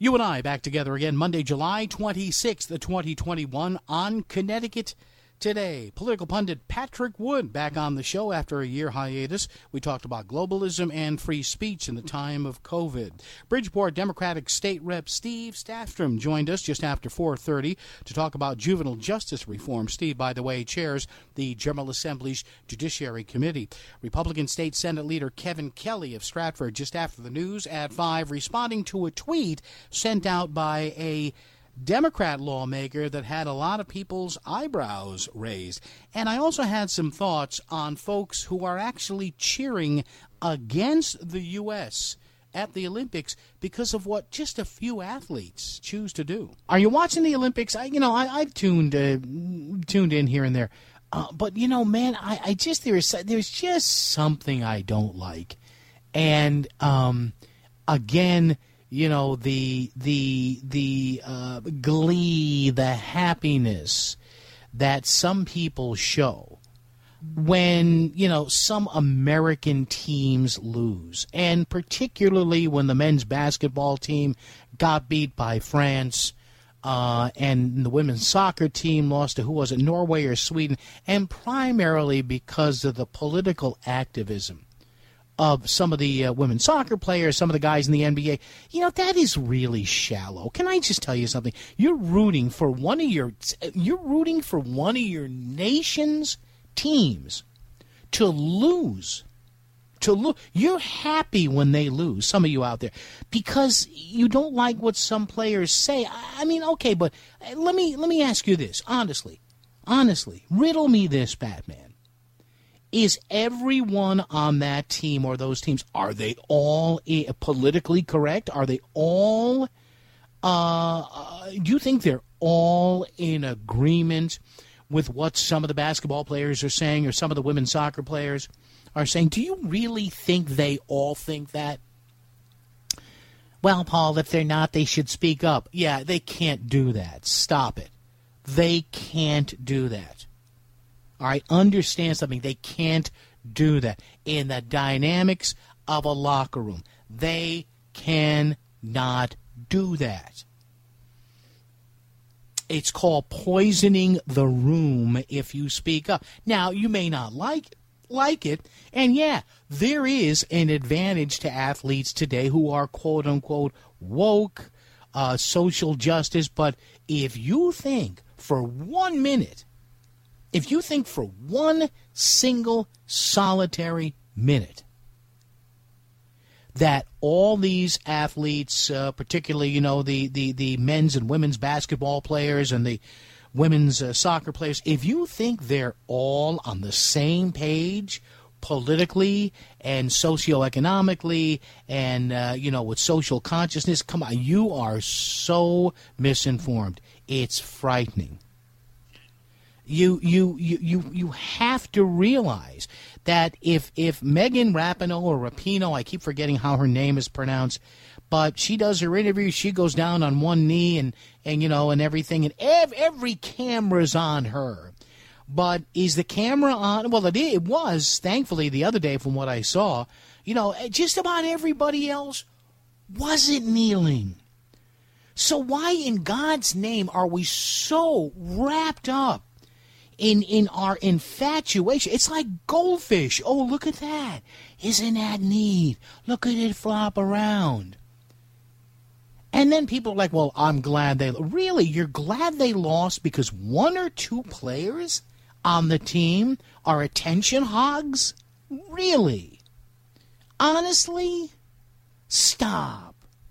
You and I back together again Monday, July 26th, 2021 on Connecticut Today. Political pundit Patrick Wood back on the show after a year hiatus. We talked about globalism and free speech in the time of COVID. Bridgeport Democratic State Rep Steve Staffstrom joined us just after 4:30 to talk about juvenile justice reform. Steve, by the way, chairs the General Assembly's Judiciary Committee. Republican State Senate Leader Kevin Kelly of Stratford just after the news at 5, responding to a tweet sent out by a Democrat lawmaker that had a lot of people's eyebrows raised. And I also had some thoughts on folks who are actually cheering against the U.S. at the Olympics because of what just a few athletes choose to do. Are you watching the Olympics? I've tuned in here and there. But, man, there's just something I don't like. And, again, the glee, the happiness that some people show when, some American teams lose, and particularly when the men's basketball team got beat by France, and the women's soccer team lost to, who was it, Norway or Sweden, and primarily because of the political activism of some of the women's soccer players, some of the guys in the NBA. That is really shallow. Can I just tell you something? You're rooting for one of your nation's teams to lose. You're happy when they lose, some of you out there, because you don't like what some players say. I mean, okay, but let me ask you this, honestly, riddle me this, Batman. Is everyone on that team or those teams, are they all politically correct? Are they all, do you think they're all in agreement with what some of the basketball players are saying or some of the women's soccer players are saying? Do you really think they all think that? Well, Paul, if they're not, they should speak up. Yeah, they can't do that. Stop it. They can't do that. All right, understand something. They can't do that. In the dynamics of a locker room, they cannot do that. It's called poisoning the room if you speak up. Now, you may not like it, and yeah, there is an advantage to athletes today who are quote-unquote woke, social justice, but if you think for 1 minute, if you think for one single solitary minute that all these athletes, particularly, the men's and women's basketball players and the women's soccer players, if you think they're all on the same page politically and socioeconomically and, with social consciousness, come on, you are so misinformed. It's frightening. You have to realize that if Megan Rapinoe or Rapinoe, I keep forgetting how her name is pronounced, but she does her interview, she goes down on one knee and everything, and every camera's on her. But is the camera on? Well, it was, thankfully, the other day from what I saw. Just about everybody else wasn't kneeling. So why in God's name are we so wrapped up in our infatuation? It's like goldfish. Oh, look at that. Isn't that neat? Look at it flop around. And then people are like, well, I'm glad they... Really? You're glad they lost because one or two players on the team are attention hogs? Really? Honestly? Stop.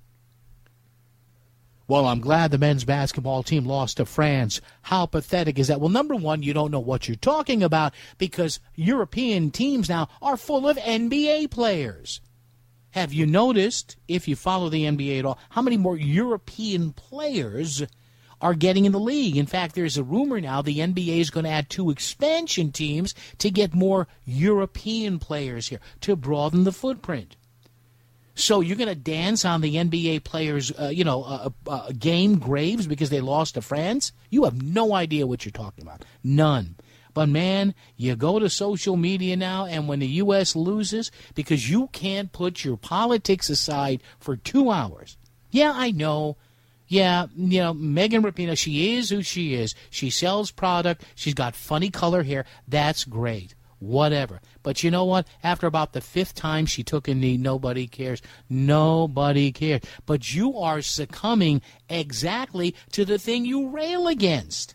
Well, I'm glad the men's basketball team lost to France. How pathetic is that? Well, number one, you don't know what you're talking about because European teams now are full of NBA players. Have you noticed, if you follow the NBA at all, how many more European players are getting in the league? In fact, there's a rumor now the NBA is going to add 2 expansion teams to get more European players here to broaden the footprint. So you're going to dance on the NBA players' game graves because they lost to France? You have no idea what you're talking about. None. But, man, you go to social media now, and when the U.S. loses, because you can't put your politics aside for 2 hours, Yeah, I know. Yeah, Megan Rapinoe, she is who she is. She sells product. She's got funny color hair. That's great. Whatever. But you know what? After about the 5th time she took a knee, nobody cares. Nobody cares. But you are succumbing exactly to the thing you rail against.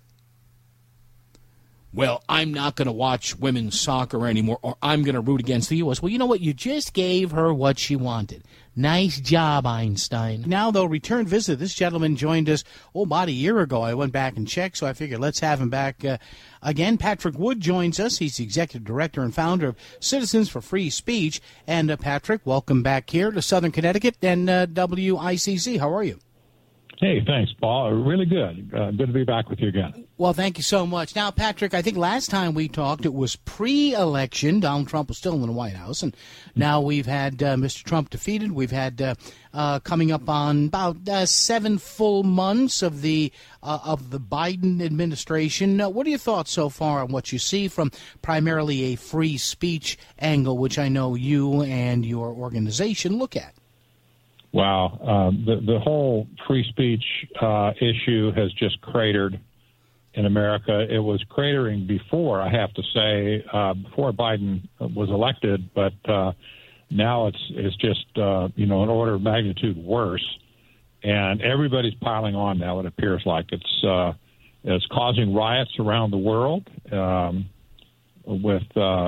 Well, I'm not going to watch women's soccer anymore, or I'm going to root against the U.S. Well, you know what? You just gave her what she wanted. Nice job, Einstein. Now, though, return visit. This gentleman joined us, about a year ago. I went back and checked, so I figured let's have him back again. Patrick Wood joins us. He's the executive director and founder of Citizens for Free Speech. And, Patrick, welcome back here to Southern Connecticut and WICC. How are you? Hey, thanks, Paul. Really good. Good to be back with you again. Well, thank you so much. Now, Patrick, I think last time we talked, it was pre-election. Donald Trump was still in the White House, and now we've had Mr. Trump defeated. We've had coming up on about 7 full months of the Biden administration. What are your thoughts so far on what you see from primarily a free speech angle, which I know you and your organization look at? Wow. The whole free speech issue has just cratered in America. It was cratering before, I have to say, before Biden was elected, but now it's just, an order of magnitude worse. And everybody's piling on now, it appears like. It's causing riots around the world with,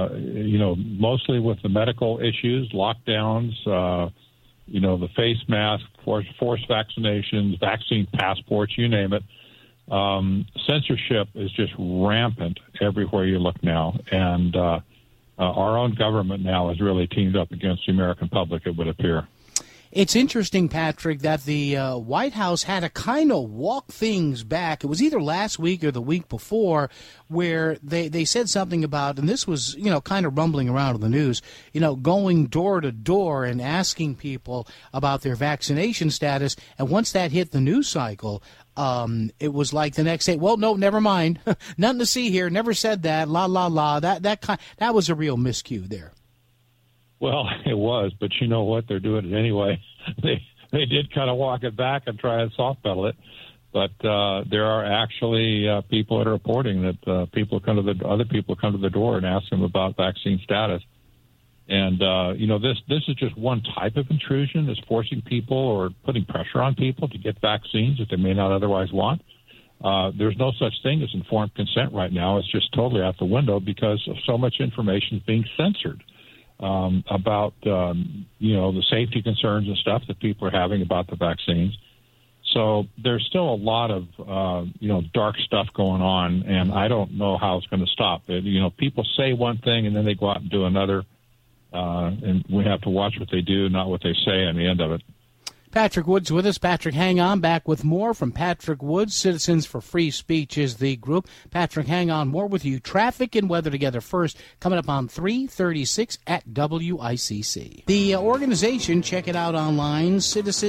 mostly with the medical issues, lockdowns, the face mask, forced vaccinations, vaccine passports, you name it. Censorship is just rampant everywhere you look now. And our own government now has really teamed up against the American public, it would appear. It's interesting, Patrick, that the White House had to kind of walk things back. It was either last week or the week before where they said something about, and this was, kind of rumbling around in the news, going door to door and asking people about their vaccination status. And once that hit the news cycle, it was like the next day, well, no, never mind. Nothing to see here. Never said that. La, la, la. That was a real miscue there. Well, it was, but you know what? They're doing it anyway. They did kind of walk it back and try and soft pedal it, but there are actually people that are reporting that other people come to the door and ask them about vaccine status. And this is just one type of intrusion that's forcing people or putting pressure on people to get vaccines that they may not otherwise want. There's no such thing as informed consent right now. It's just totally out the window because of so much information being censored. About, the safety concerns and stuff that people are having about the vaccines. So there's still a lot of, dark stuff going on, and I don't know how it's going to stop. People say one thing and then they go out and do another, and we have to watch what they do, not what they say, in the end of it. Patrick Wood's with us. Patrick, hang on. Back with more from Patrick Wood. Citizens for Free Speech is the group. Patrick, hang on. More with you. Traffic and weather together first. Coming up on 3:36 at WICC. The organization, check it out online,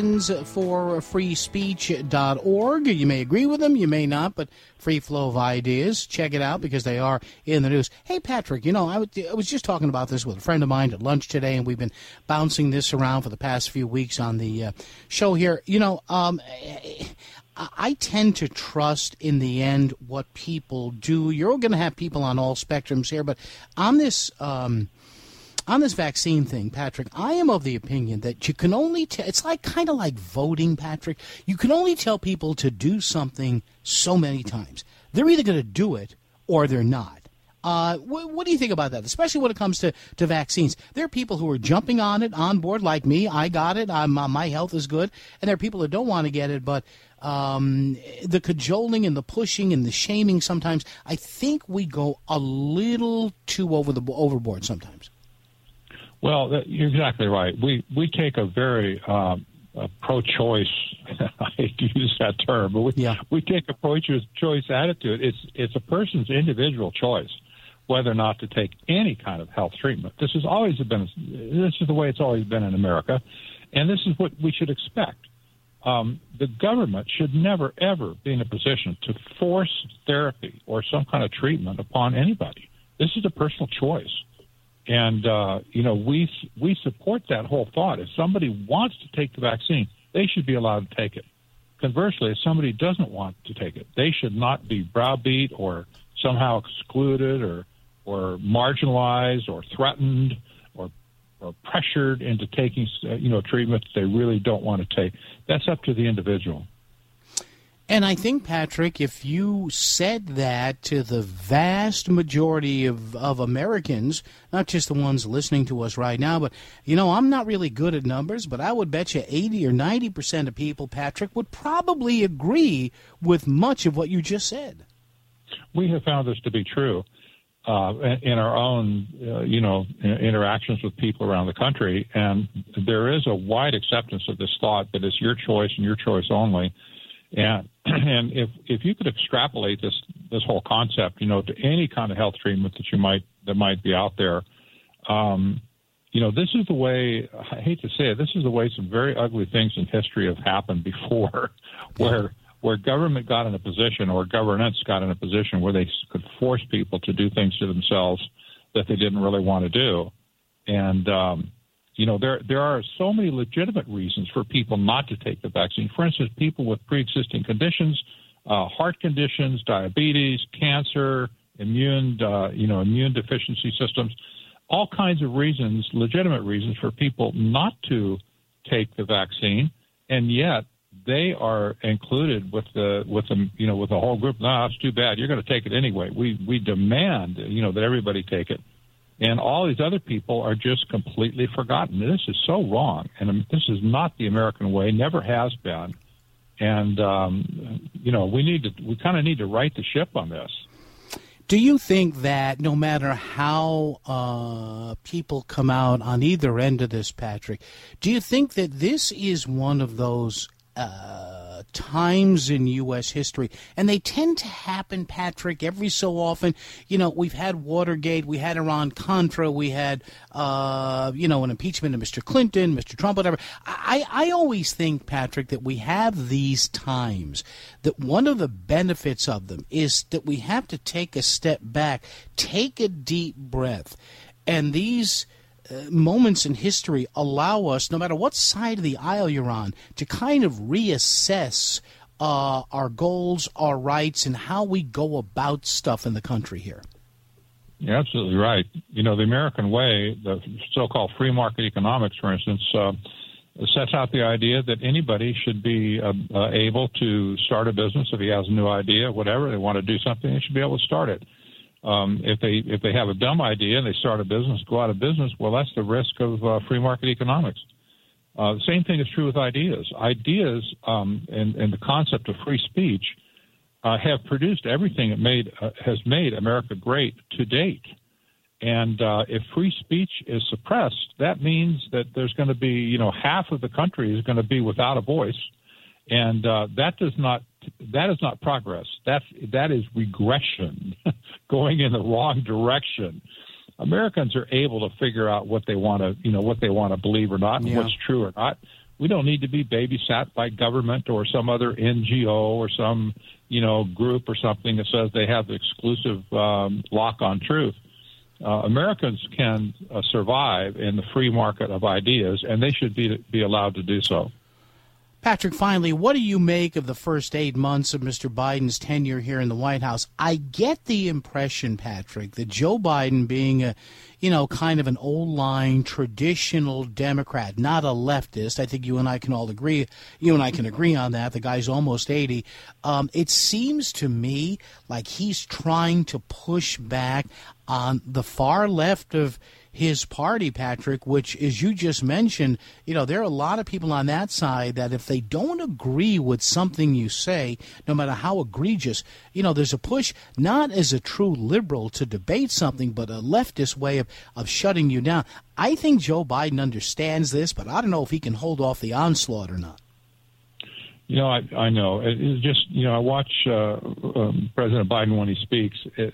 citizensforfreespeech.org. You may agree with them, you may not, but free flow of ideas. Check it out because they are in the news. Hey, Patrick, I was just talking about this with a friend of mine at lunch today, and we've been bouncing this around for the past few weeks on the show here. I tend to trust in the end what people do. You're going to have people on all spectrums here, but on this vaccine thing, Patrick, I am of the opinion that you can only it's kind of like voting, Patrick. You can only tell people to do something so many times. They're either going to do it or they're not. What do you think about that, especially when it comes to vaccines? There are people who are jumping on board like me. I got it. My health is good. And there are people that don't want to get it, but the cajoling and the pushing and the shaming sometimes, I think we go a little too overboard sometimes. Well, you're exactly right. We take a very pro-choice, I hate to use that term, but we take a pro-choice attitude. It's a person's individual choice whether or not to take any kind of health treatment. This is the way it's always been in America, and this is what we should expect. The government should never, ever be in a position to force therapy or some kind of treatment upon anybody. This is a personal choice. And, we support that whole thought. If somebody wants to take the vaccine, they should be allowed to take it. Conversely, if somebody doesn't want to take it, they should not be browbeat or somehow excluded or marginalized or threatened or pressured into taking treatment that they really don't want to take. That's up to the individual. And I think, Patrick, if you said that to the vast majority of Americans, not just the ones listening to us right now, but, I'm not really good at numbers, but I would bet you 80 or 90% of people, Patrick, would probably agree with much of what you just said. We have found this to be true in our own, interactions with people around the country, and there is a wide acceptance of this thought that it's your choice and your choice only. And if you could extrapolate this whole concept, to any kind of health treatment that might be out there, this is the way, I hate to say it, this is the way some very ugly things in history have happened before, where government got in a position or governance got in a position where they could force people to do things to themselves that they didn't really want to do. And, there are so many legitimate reasons for people not to take the vaccine. For instance, people with pre-existing conditions, heart conditions, diabetes, cancer, immune deficiency systems, all kinds of reasons, legitimate reasons for people not to take the vaccine, and yet they are included with the whole group. No, it's too bad. You're going to take it anyway. We demand that everybody take it. And all these other people are just completely forgotten. This is so wrong, and this is not the American way. Never has been. And we kind of need to right the ship on this. Do you think that no matter how people come out on either end of this, Patrick, do you think that this is one of those times in U.S. history, and they tend to happen, Patrick, every so often? We've had Watergate, we had Iran-Contra, we had, an impeachment of Mr. Clinton, Mr. Trump, whatever. I always think, Patrick, that we have these times, that one of the benefits of them is that we have to take a step back, take a deep breath, and these moments in history allow us, no matter what side of the aisle you're on, to kind of reassess our goals, our rights, and how we go about stuff in the country here. You're absolutely right. The American way, the so-called free market economics, for instance, sets out the idea that anybody should be able to start a business. If he has a new idea, whatever, they want to do something, they should be able to start it. If they have a dumb idea and they start a business, go out of business, well, that's the risk of free market economics. The same thing is true with ideas. Ideas and the concept of free speech have produced everything that has made America great to date. And if free speech is suppressed, that means that there's going to be, half of the country is going to be without a voice, and that is not progress. That is regression, going in the wrong direction. Americans are able to figure out what they want to believe or not, and what's true or not. We don't need to be babysat by government or some other NGO or some group or something that says they have the exclusive lock on truth. Americans can survive in the free market of ideas, and they should be allowed to do so. Patrick, finally, what do you make of the first 8 months of Mr. Biden's tenure here in the White House? I get the impression, Patrick, that Joe Biden, being a, kind of an old-line, traditional Democrat, not a leftist, I think you and I can agree on that. The guy's almost 80. It seems to me like he's trying to push back on the far left of his party, Patrick, which, as you just mentioned, there are a lot of people on that side that if they don't agree with something you say, no matter how egregious, there's a push, not as a true liberal to debate something, but a leftist way of shutting you down. I think Joe Biden understands this, but I don't know if he can hold off the onslaught or not. I know. It's just, I watch President Biden when he speaks.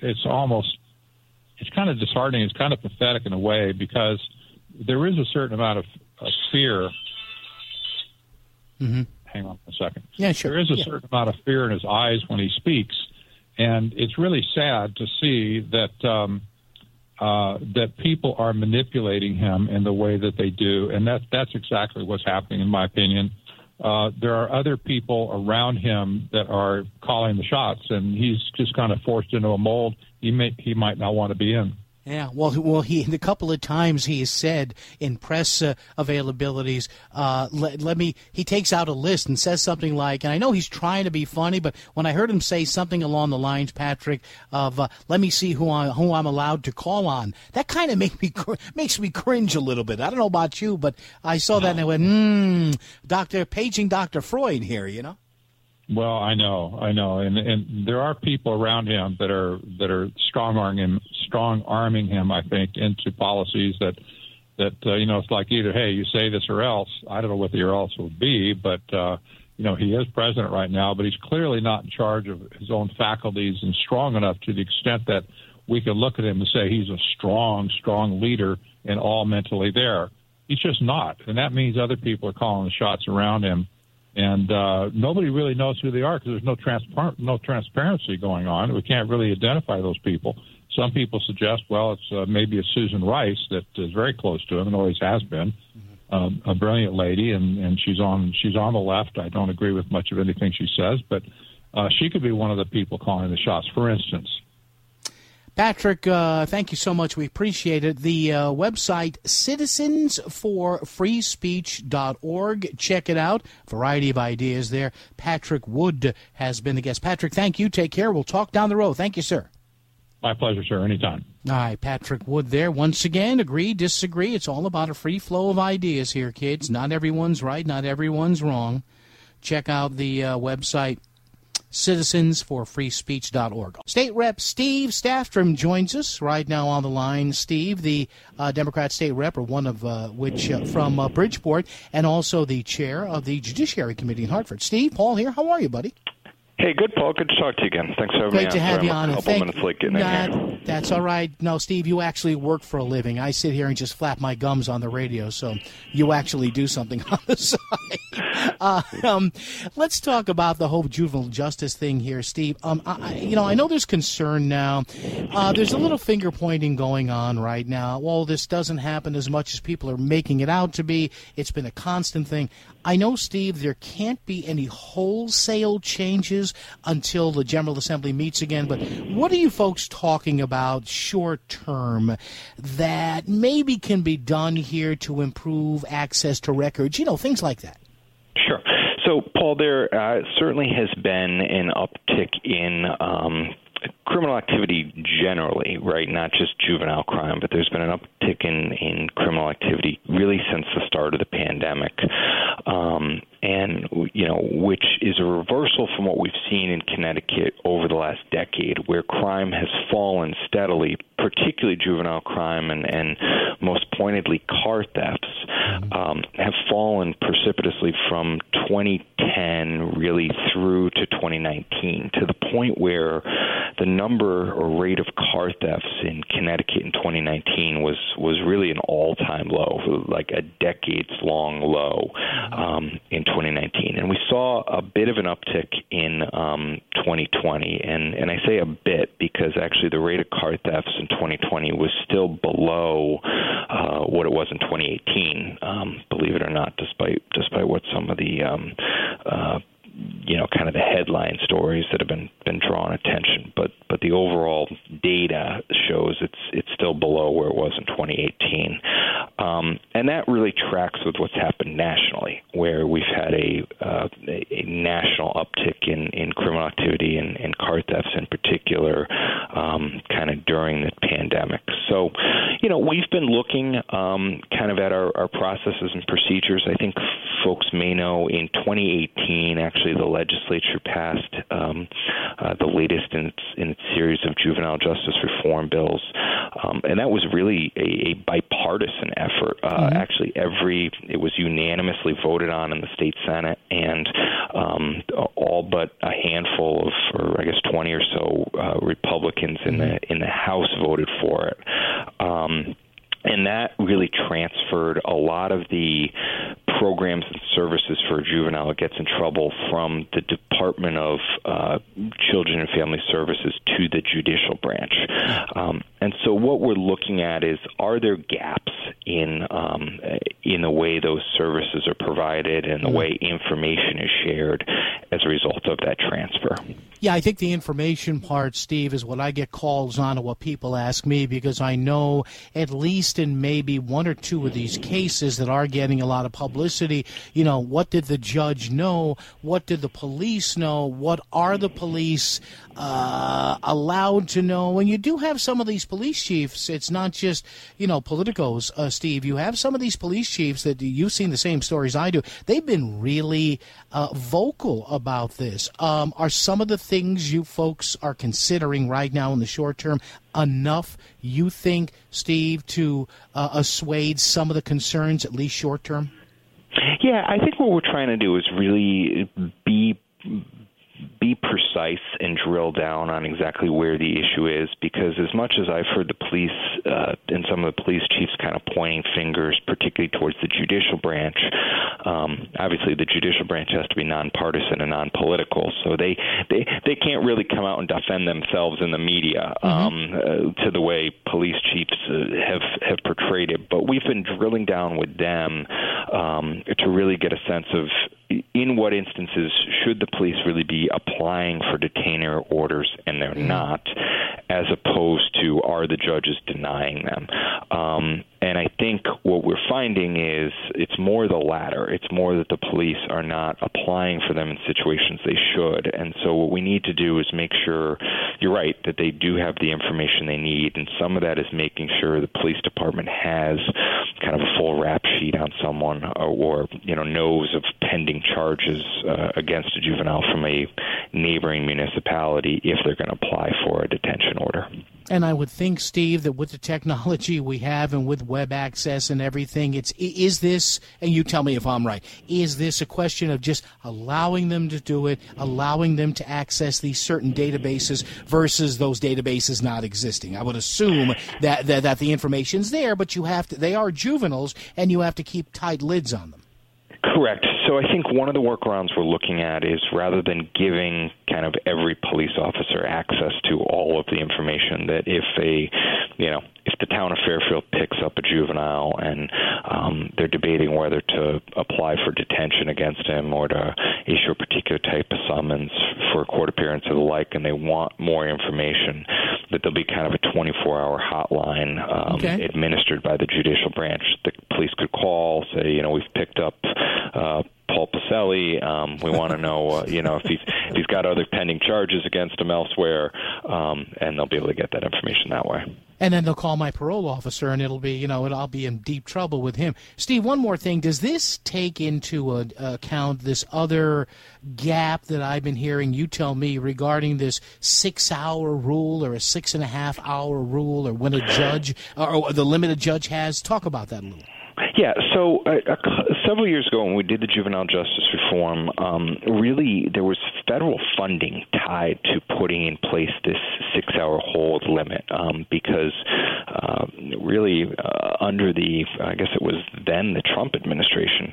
It's kind of disheartening. It's kind of pathetic in a way, because there is a certain amount of fear. Mm-hmm. Hang on a second. Yeah, sure. There is a certain amount of fear in his eyes when he speaks, and it's really sad to see that that people are manipulating him in the way that they do, and that's exactly what's happening, in my opinion. there are other people around him that are calling the shots, and he's just kind of forced into a mold he might not want to be in. Yeah, well, he the couple of times he has said in press availabilities, he takes out a list and says something like, and I know he's trying to be funny, but when I heard him say something along the lines, Patrick, of let me see who I'm allowed to call on, that kind of makes me cringe a little bit. I don't know about you, but I saw that and I went, paging Dr. Freud here, you know. Well, I know, and there are people around him that are strong arming him. I think into policies that it's like either hey, you say this or else. I don't know what the or else would be, but he is president right now, but he's clearly not in charge of his own faculties and strong enough to the extent that we could look at him and say he's a strong leader and all mentally there. He's just not, and that means other people are calling the shots around him. And nobody really knows who they are because there's no transparency going on. We can't really identify those people. Some people suggest, well, it's maybe a Susan Rice that is very close to him and always has been, a brilliant lady, and she's on the left. I don't agree with much of anything she says, but she could be one of the people calling the shots, for instance. Patrick, thank you so much. We appreciate it. The website, citizensforfreespeech.org. Check it out. Variety of ideas there. Patrick Wood has been the guest. Patrick, thank you. Take care. We'll talk down the road. Thank you, sir. My pleasure, sir. Anytime. All right, Patrick Wood there. Once again, agree, disagree. It's all about a free flow of ideas here, kids. Not everyone's right. Not everyone's wrong. Check out the website, citizensforfreespeech.org. State Rep Steve Staffstrom joins us right now on the line. Steve, the Democrat state rep, or one of which from Bridgeport, and also the chair of the Judiciary Committee in Hartford. Steve, Paul here. How are you, buddy? Hey, good, Paul. Good to talk to you again. Thanks for having me on. Great to have you on. A couple minutes late getting in here. That's all right. No, Steve, you actually work for a living. I sit here and just flap my gums on the radio, so you actually do something on the side. Let's talk about the whole juvenile justice thing here, Steve. I know there's concern now. There's a little finger pointing going on right now. Well, this doesn't happen as much as people are making it out to be. It's been a constant thing. I know, Steve, there can't be any wholesale changes until the General Assembly meets again, but what are you folks talking about short term that maybe can be done here to improve access to records, things like that? Sure. So, Paul, there certainly has been an uptick in criminal activity generally, right? Not just juvenile crime, but there's been an uptick in criminal activity really since the start of the pandemic, which is a reversal from what we've seen in Connecticut over the last decade, where crime has fallen steadily, particularly juvenile crime and most pointedly car thefts, have fallen precipitously from 2010 really through to 2019, to the point where the number or rate of car thefts in Connecticut in 2019 was really an all-time low, like a decades-long low in 2019. And we saw a bit of an uptick in 2020. And I say a bit because actually the rate of car thefts in 2020 was still below what it was in 2018, believe it or not, despite what some of the kind of the headline stories that have been drawing attention, but the overall data shows it's still below where it was in 2018, and that really tracks with what's happened nationally, where we've had a national uptick in criminal activity and car thefts in particular, kind of during the pandemic. So, we've been looking kind of at our processes and procedures. I think folks may know in 2018, actually, the legislature passed the latest in its series of juvenile justice reform bills, and that was really a bipartisan effort. Actually, it was unanimously voted on in the state Senate, and all but a handful of, or I guess 20 or so, Republicans in the House voted for it. And that really transferred a lot of the programs and services for a juvenile that gets in trouble from the Department of Children and Family Services to the judicial branch. And so what we're looking at is, are there gaps in the way those services are provided and the way information is shared as a result of that transfer? Yeah, I think the information part, Steve, is what I get calls on and what people ask me, because I know at least in maybe one or two of these cases that are getting a lot of publicity, what did the judge know? What did the police know? What are the police allowed to know? And you do have some of these police chiefs. It's not just, politicos, Steve. You have some of these police chiefs that you've seen the same stories I do. They've been really vocal about this. Are some of the things you folks are considering right now in the short term enough, you think, Steve, to assuage some of the concerns, at least short term? Yeah, I think what we're trying to do is really be precise and drill down on exactly where the issue is, because as much as I've heard the police and some of the police chiefs kind of pointing fingers, particularly towards the judicial branch, obviously the judicial branch has to be nonpartisan and non-political, so they can't really come out and defend themselves in the media to the way police chiefs have portrayed it. But we've been drilling down with them to really get a sense of, in what instances should the police really be applying for detainer orders and they're not, as opposed to are the judges denying them. And I think what we're finding is it's more the latter. It's more that the police are not applying for them in situations they should. And so what we need to do is make sure, you're right, that they do have the information they need. And some of that is making sure the police department has kind of a full rap sheet on someone or knows of pending charges against a juvenile from a neighboring municipality if they're going to apply for a detention order. And I would think, Steve, that with the technology we have and with web access and everything, is this, and you tell me if I'm right, is this a question of just allowing them to do it, allowing them to access these certain databases versus those databases not existing? I would assume that the information's there, but they are juveniles, and you have to keep tight lids on them. Correct. So I think one of the workarounds we're looking at is, rather than giving kind of every police officer access to all of the information, that if the town of Fairfield picks up a juvenile and they're debating whether to apply for detention against him or to issue a particular type of summons for a court appearance or the like, and they want more information, that there'll be kind of a 24-hour hotline administered by the judicial branch. The police could call, say, we've picked up Paul Pacelli. We want to know, if he's got other pending charges against him elsewhere, and they'll be able to get that information that way. And then they'll call my parole officer, and it'll be, I'll be in deep trouble with him. Steve, one more thing. Does this take into account this other gap that I've been hearing you tell me regarding this 6-hour rule or a 6.5-hour rule, or when a judge or the limit a judge has? Talk about that a little. Yeah, so several years ago when we did the juvenile justice reform, really there was federal funding tied to putting in place this 6-hour hold limit because really under the, I guess it was then the Trump administration,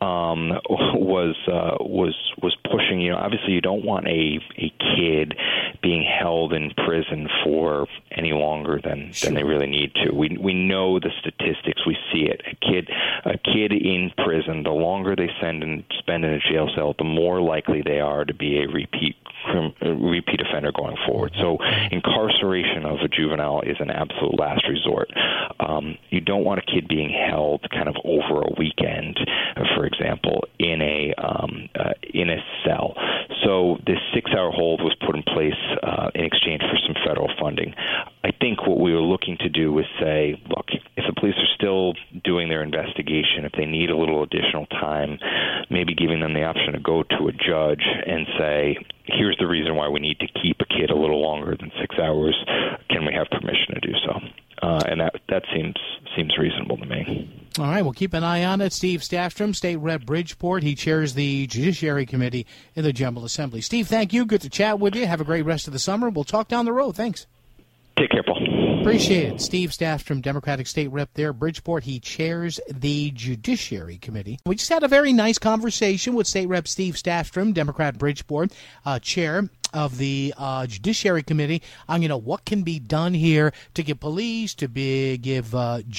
was pushing, obviously you don't want a kid being held in prison for any longer than they really need to. We know the statistics. We see it. A kid in prison, the longer they spend in a jail cell, the more likely they are to be a repeat offender going forward. So incarceration of a juvenile is an absolute last resort. You don't want a kid being held kind of over a weekend, for example, in a cell. So this 6-hour hold was put in place in exchange for some federal funding. I think what we were looking to do was say, look, if the police are still doing their investigation, if they need a little additional time, maybe giving them the option to go to a judge and say, here's the reason why we need to keep a kid a little longer than 6 hours. Can we have permission to do so? And that seems reasonable to me. All right, we'll keep an eye on it. Steve Staffstrom, State Rep Bridgeport. He chairs the Judiciary Committee in the General Assembly. Steve, thank you. Good to chat with you. Have a great rest of the summer. We'll talk down the road. Thanks. Take care, Paul. Appreciate it. Steve Staffstrom, Democratic State Rep there, Bridgeport. He chairs the Judiciary Committee. We just had a very nice conversation with State Rep Steve Staffstrom, Democrat Bridgeport, chair of the Judiciary Committee, on what can be done here to give police, to give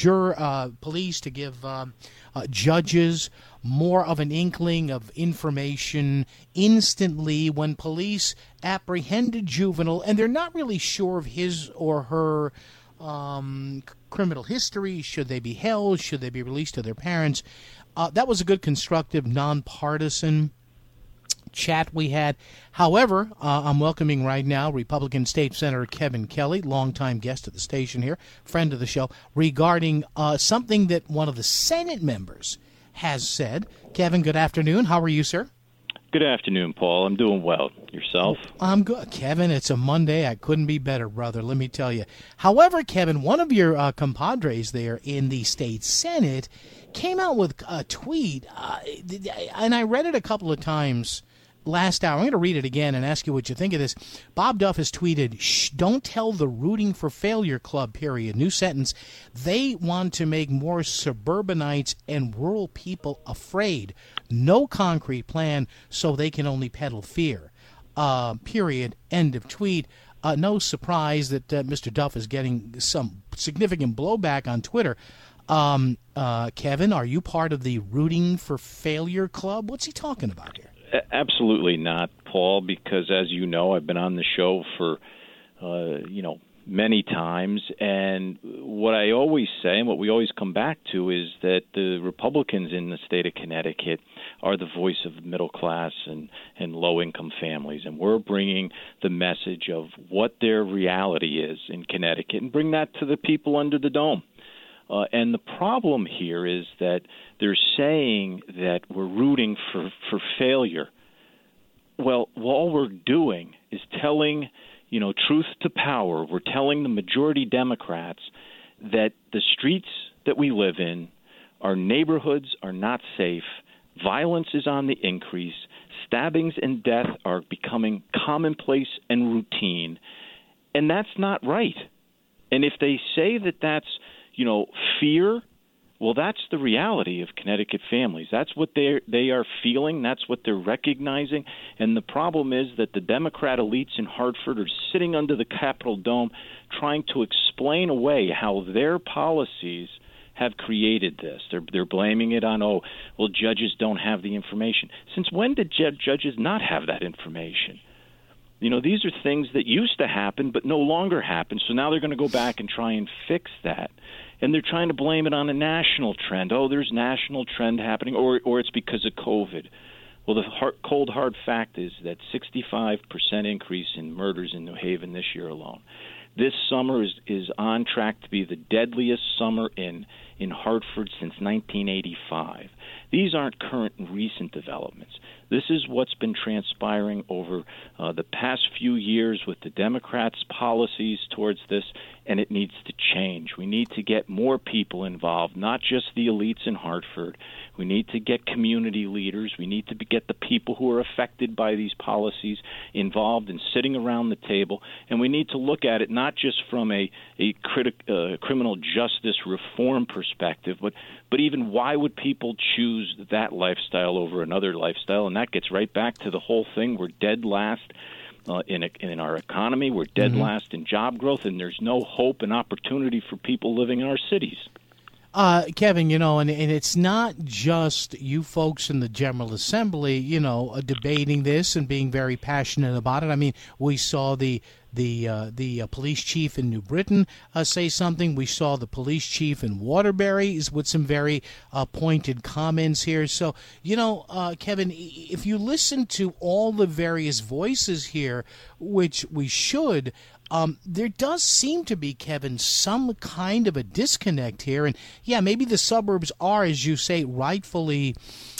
judges more of an inkling of information instantly when police apprehend a juvenile and they're not really sure of his or her criminal history. Should they be held? Should they be released to their parents? That was a good, constructive, nonpartisan chat we had. However, I'm welcoming right now Republican State Senator Kevin Kelly, longtime guest at the station here, friend of the show, regarding something that one of the Senate members has said. Kevin, good afternoon. How are you, sir? Good afternoon, Paul. I'm doing well. Yourself? I'm good. Kevin, it's a Monday. I couldn't be better, brother, let me tell you. However, Kevin, one of your compadres there in the state Senate came out with a tweet, and I read it a couple of times last hour. I'm going to read it again and ask you what you think of this. Bob Duff has tweeted, don't tell the Rooting for Failure Club, period. New sentence. They want to make more suburbanites and rural people afraid. No concrete plan, so they can only peddle fear. Period. End of tweet. No surprise that Mr. Duff is getting some significant blowback on Twitter. Kevin, are you part of the Rooting for Failure Club? What's he talking about here? Absolutely not, Paul, because as you know, I've been on the show for, many times. And what I always say and what we always come back to is that the Republicans in the state of Connecticut are the voice of the middle class and low-income families. And we're bringing the message of what their reality is in Connecticut and bring that to the people under the dome. And the problem here is that they're saying that we're rooting for failure. Well, all we're doing is telling, truth to power. We're telling the majority Democrats that the streets that we live in, our neighborhoods are not safe, violence is on the increase, stabbings and death are becoming commonplace and routine, and that's not right. And if they say that that's fear, well, that's the reality of Connecticut families. That's what they are feeling. That's what they're recognizing. And the problem is that the Democrat elites in Hartford are sitting under the Capitol dome trying to explain away how their policies have created this. They're blaming it on, judges don't have the information. Since when did judges not have that information? These are things that used to happen but no longer happen, so now they're going to go back and try and fix that. And they're trying to blame it on a national trend. There's national trend happening, or it's because of COVID. Well, the cold, hard fact is that 65% increase in murders in New Haven this year alone. This summer is on track to be the deadliest summer in Hartford since 1985. These aren't current and recent developments. This is what's been transpiring over the past few years with the Democrats' policies towards this, and it needs to change. We need to get more people involved, not just the elites in Hartford. We need to get community leaders. We need to get the people who are affected by these policies involved and sitting around the table. And we need to look at it not just from a criminal justice reform perspective, but even why would people choose that lifestyle over another lifestyle? And that gets right back to the whole thing. We're dead last in our economy. We're dead last in job growth, and there's no hope and opportunity for people living in our cities. Kevin, and it's not just you folks in the General Assembly, debating this and being very passionate about it. I mean, we saw the police chief in New Britain say something. We saw the police chief in Waterbury with some very pointed comments here. So, Kevin, if you listen to all the various voices here, which we should, there does seem to be, Kevin, some kind of a disconnect here. And, yeah, maybe the suburbs are, as you say, rightfully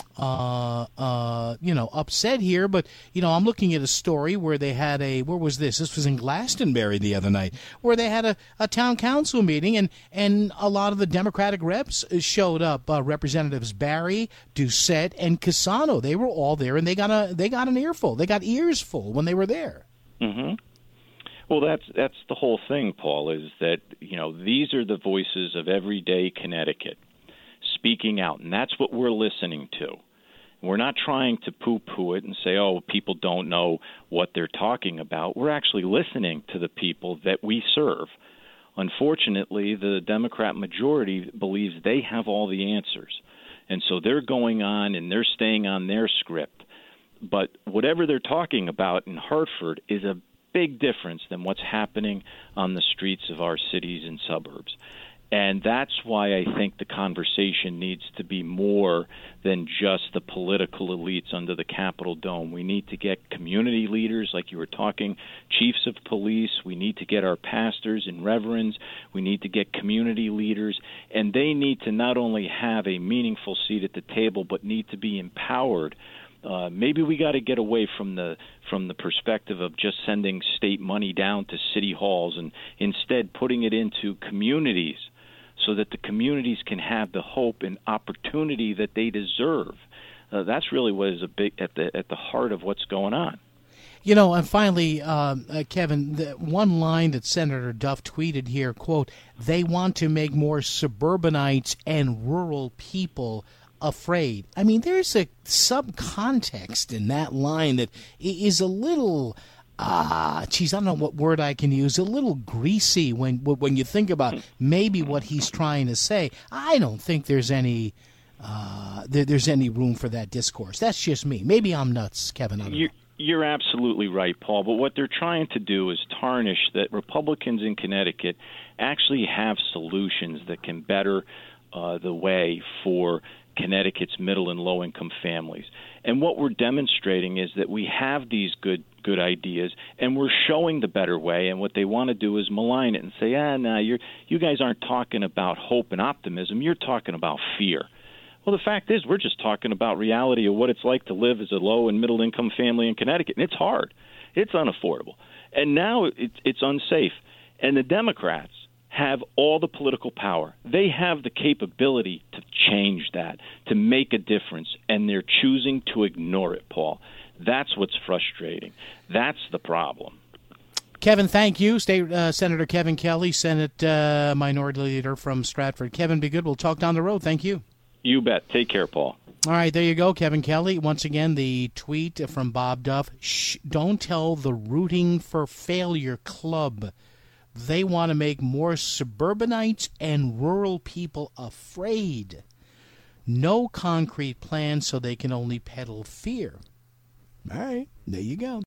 upset here. But, I'm looking at a story where they had where was this? This was in Glastonbury the other night, where they had a town council meeting, and a lot of the Democratic reps showed up. Representatives Barry, Doucette, and Cassano. They were all there, and they got an earful. They got ears full when they were there. Mm-hmm. Well, that's the whole thing, Paul, is that, these are the voices of everyday Connecticut speaking out, and that's what we're listening to. We're not trying to poo-poo it and say, oh, people don't know what they're talking about. We're actually listening to the people that we serve. Unfortunately, the Democrat majority believes they have all the answers, and so they're going on and they're staying on their script. But whatever they're talking about in Hartford is a big difference than what's happening on the streets of our cities and suburbs. And that's why I think the conversation needs to be more than just the political elites under the Capitol dome. We need to get community leaders, like you were talking, chiefs of police. We need to get our pastors and reverends. We need to get community leaders. And they need to not only have a meaningful seat at the table, but need to be empowered. Maybe we got to get away from the perspective of just sending state money down to city halls and instead putting it into communities, so that the communities can have the hope and opportunity that they deserve. That's really what is at the heart of what's going on. And finally, Kevin, the one line that Senator Duff tweeted here, quote, "They want to make more suburbanites and rural people afraid." I mean, there's a subcontext in that line that is a little... I don't know what word I can use. A little greasy when you think about maybe what he's trying to say. I don't think there's any room for that discourse. That's just me. Maybe I'm nuts, Kevin. I don't know. You're absolutely right, Paul. But what they're trying to do is tarnish that Republicans in Connecticut actually have solutions that can better the way for Connecticut's middle and low-income families. And what we're demonstrating is that we have these good ideas, and we're showing the better way. And what they want to do is malign it and say, you guys aren't talking about hope and optimism. You're talking about fear. Well, the fact is, we're just talking about reality of what it's like to live as a low- and middle-income family in Connecticut. And it's hard. It's unaffordable. And now it's unsafe. And the Democrats have all the political power. They have the capability to change that, to make a difference, and they're choosing to ignore it, Paul. That's what's frustrating. That's the problem. Kevin, thank you. State Senator Kevin Kelly, Senate Minority Leader from Stratford. Kevin, be good. We'll talk down the road. Thank you. You bet. Take care, Paul. All right, there you go, Kevin Kelly. Once again, the tweet from Bob Duff. Don't tell the Rooting for Failure Club. They want to make more suburbanites and rural people afraid. No concrete plan, so they can only peddle fear. All right, there you go.